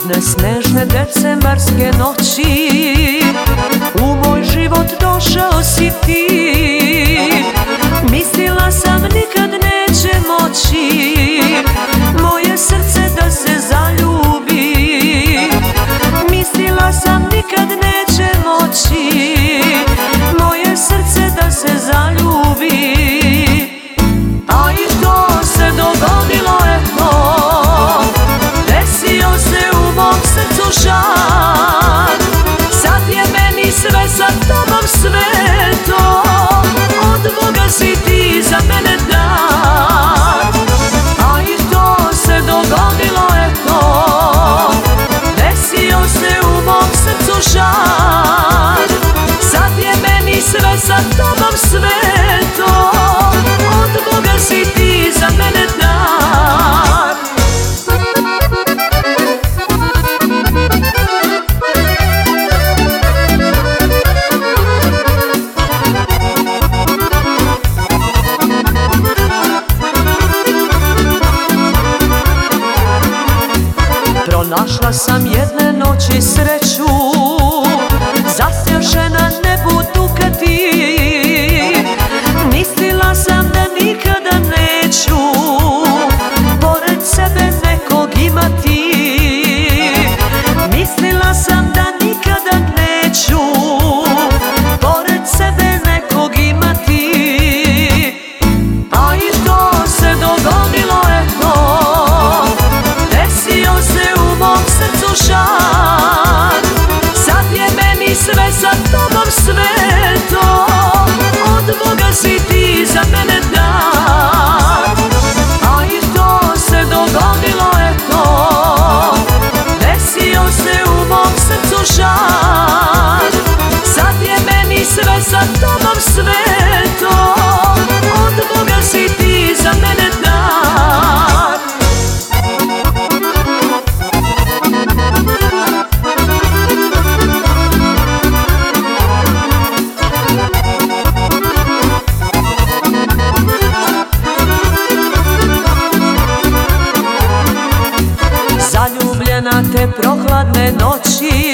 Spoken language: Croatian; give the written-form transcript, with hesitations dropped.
Jedne snežne decembarske noći u moj život došao si ti. Mislila sam nikad neće moći moje srce da se zaljubi. Mislila sam nikad neće moći moje srce da se zaljubi. A i to se dogodilo, eto, desio se u mom srcu žar. Sad je meni sve sa tobom sveto, od Boga si ti za mene dar. A i to se dogodilo, eto, desio se u mom srcu žar. Sad je meni sve sa tobom sveto, od Boga si ti za mene dar. Pronašla sam jedne noći sreću, zasjašena nebu Dukati. Mislila sam da nikada neću pored sebe nekog imati. Mislila sam da nikada neću pored sebe nekog imati. A i to se dogodilo, eto, desio se u mom srcu žar. Sad je meni sve sa tobom sveto, od Boga si ti za mene dar. A i to se dogodilo, eto, desio se u mom srcu žar. Sad je meni sve sa tobom sveto, od Boga si ti za mene dar. Zaljubljena te prohladne noći